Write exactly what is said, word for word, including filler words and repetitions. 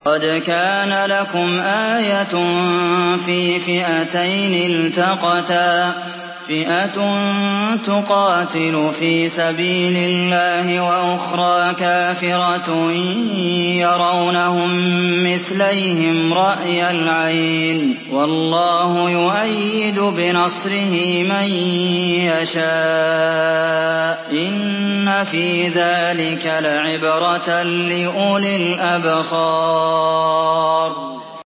قَدْ كَانَ لَكُمْ آيَةٌ فِي فِئَتَيْنِ الْتَقَتَا ۖ فِئَةٌ تُقَاتِلُ فِي سَبِيلِ اللَّهِ وَأُخْرَىٰ كَافِرَةٌ يَرَوْنَهُم مِّثْلَيْهِمْ رَأْيَ الْعَيْنِ ۚ وَاللَّهُ يُؤَيِّدُ بِنَصْرِهِ مَن يَشَاءُ ۗ إِنَّ فِي ذَٰلِكَ لَعِبْرَةً لِّأُولِي الْأَبْصَارِ